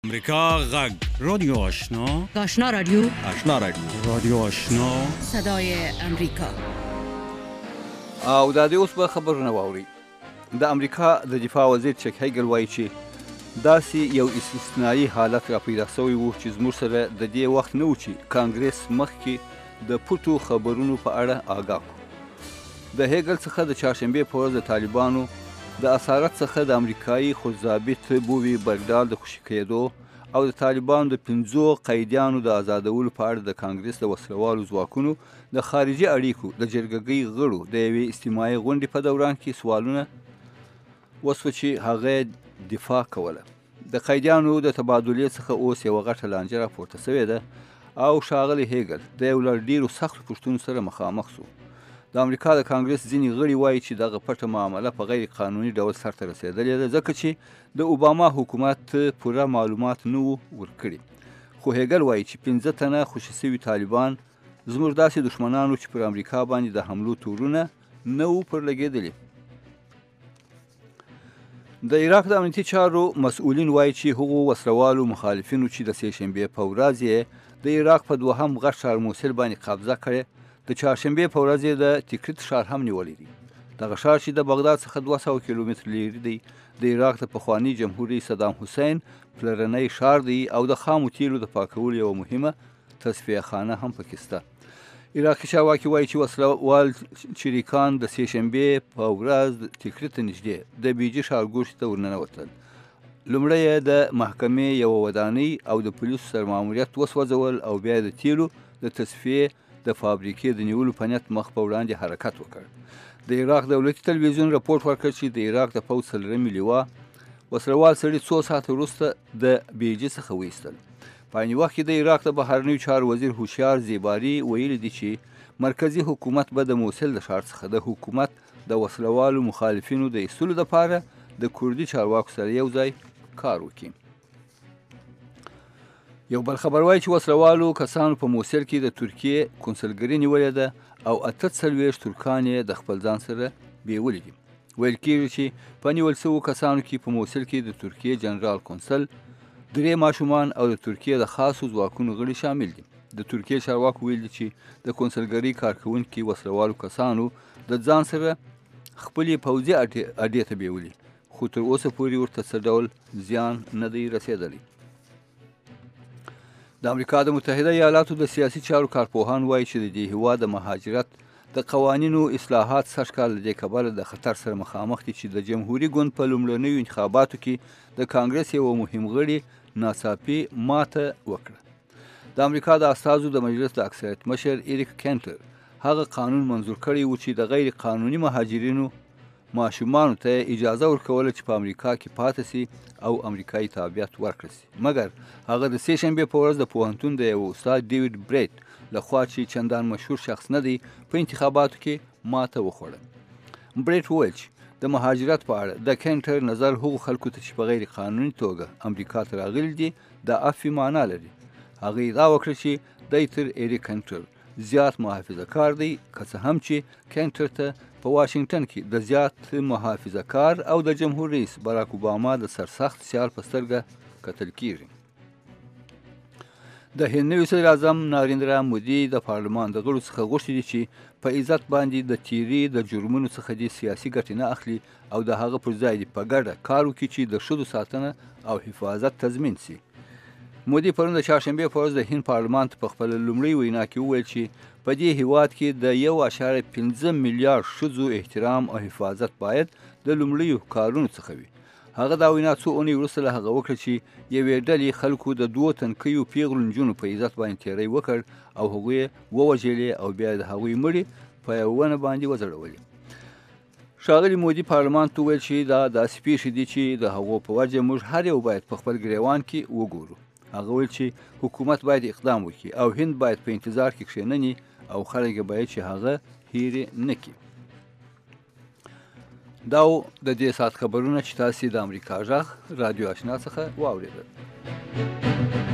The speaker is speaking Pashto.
امریکا غږ رادیو آشنا رادیو رادیو آشنا صدای امریکا. او دا د اوس به خبرونه واوري. د امریکا د دفاع وزیر چک هیګل وایي چې داسې یو استثنایی حالت را پیدا شوی و چې زموږ سره د دې وخت نه و چې کانګرس مخکې د پټو خبرونو په اړه آګاه کړو. د هیګل څخه د چهارشنبې په ورځ د طالبانو د اسارت څخه د امریکایي خودضابط بوبي برګدال د خوشي کېدو او د طالبانو د 15 قیدیانو د آزادولو په اړه د کانګرس د وسلوالو ځواکونو د خارجي اړیکو د جرګګۍ غړو د یوې اجتماعي غونډې په دوران کې سوالونه وسوه چې هغه دفاع کوله. د قیدیانو د تبادلې څخه اوس یوه غټه لانجه راپورته شوې ده او ښاغلی هیګل د یو له ډېرو سختو پوښتنو سره مخامخ شو. د امریکا د کانګرس ځینې غړي وایي چې دغه پټه معامله په غیر قانوني ډول سرته رسېدلې ده ځکه چې د اوباما حکومت پوره معلومات نه وو ورکړي. خو هیګل وایي چې 15 تنه خوشي شوي طالبان زموږ داسې دښمنانو چې پر امریکا باندې د حملو تورونه نه وو پرلګېدلي. د عراق د امنیتي چارو مسؤلین وایي چې هغو وسلوالو مخالفینو چې د سهشنبې په ورځ یې د عراق په دوهم غټ ښار موسل باندې قبضه کړې، د چهارشنبې په ورځ یې د تکریت ښار هم نیولی دی. دغه ښار چې د بغداد څخه 200 کیلومتر لرې دی د عراق د پخواني جمهور رئیس صدام حسین پلرنی ښار دی او د خامو تیلو د پاکولو یوه مهمه تصفیه خانه هم پکې شته. عراقي چارواکي وایي چې وسلوال چریکان د سهشنبې په ورځ تکریت ته نږدې د بیجي ښارګوټي ته ورننوتل. لومړی یې د محکمې یوه ودانۍ او د پولیسو سره ماموریت وسوځول او بیا د تیلو د تصفیې د فابریکې د نیولو په نیت مخ په وړاندې حرکت وکړ. د عراق دولتي تلویزیون راپورټ ورکړ چې د عراق د پوځ څلورمې لواء وسلوال سړي 2 ساعته وروسته د بیجي څخه وایستل. په عین وخت کې د عراق د بهرنیو چارو وزیر هوشیار زیباري ویلي دي چې مرکزي حکومت به د موسل د ښار څخه د حکومت د وسلوالو مخالفینو د ایستلو لپاره د کوردي چارواکو سره یو ځای کار وکړي. یو بل خبر وایي چې وسلوالو کسانو په موسل کې د ترکیې کنسلګري نیولې ده او 48 ترکان یې د خپل ځان سره بیولي دي. ویل کېږي چې په نیول شوو کسانو کې په موسل کې د ترکیې جنرال کنسل، 3 ماشومان او د ترکیې د خاصو ځواکونو غړي شامل دي. د ترکیې چارواکو ویل چې د کنسلګرۍ کارکوونکي وسلوالو کسانو د ځان سره خپلې پوځي اډې ته بیولي، خو تر اوسه پورې ورته څه ډول زیان نه دی رسېدلی. د امریکا د متحده ایالاتو د سیاسي چارو کارپوهان وایي چې د دې هېواد د مهاجرت د قوانینو اصلاحات سږکال له دې کبله د خطر سره مخامخ دي چې د جمهوري ګوند په لومړنیو انتخاباتو کې د کانګرس یوه مهم غړي ناڅاپي ماته وکړه. د امریکا د استازو د مجلس د اکثریت مشر ایریک کینټر هغه قانون منظور کړی و چې د غیر قانوني مهاجرینو ماشومانو ته اجازه ورکوله چې په امریکا کې پاتې سي او امریکایي تابعیت ورکړي سي، مګر هغه د سهشنبې په ورځ د پوهنتون د یو استاد ډیوډ بریټ لخوا چې چندان مشهور شخص نه دی په انتخاباتو کې ماته وخوړه. بریټ وویل چې د مهاجرت په اړه د کینټر نظر هغو خلکو ته چې په غیر قانوني توګه امریکا ته راغلي دي د عفوې معنا لري. هغه ادعا وکړه چې دی تر ایریک کینټر زیات محافظه کار دی، که څه هم چې کینټر ته په واشنگټن کې د زیات محافظه کار او د جمهور رئیس باراک اوباما د سرسخت سیال په سترګه کتل کیږي. د هند نوي صدر اعظم ناریندرا مودي د پارلمان د غړو څخه غوښتي دي چې په عزت باندې د تیري د جرمونو څخه دي سیاسي ګټې نه اخلي او د هغه پر ځای دي په ګډه کار وکړي چې د ښځو ساتنه او حفاظت تضمین سي. مودي پرون د چهارشنبې په ورځ د هند پارلمان ته په خپله لومړۍ وینا کې وویل چې په دې هیواد کې د 1.5 میلیارډ ښځو احترام او حفاظت باید د لومړیو کارونو څخه وي. هغه دا وینا څو اونۍ وروسته له هغه وکړه چې یوې ډلې خلکو د 2 تنکیو پیغلو نجونو په عزت باندې تیری وکړ او هغوی یې ووژلې او بیا د هغوی مړي په یوه ونه باندې وځړولې. ښاغلي مودي پارلمان ته وویل چې دا داسې پیښې دي چې د هغو په وجه موږ هر یو باید په خپل ګریوان کې وګورو. هغه ویل چې حکومت باید اقدام وکړي او هند باید په انتظار کې کښېنني او خلک باید چې هغه هیرې نه کړي. دا د دې ساعت خبرونه چې تاسې د امریکا غږ رادیو آشنا څخه واورېدل.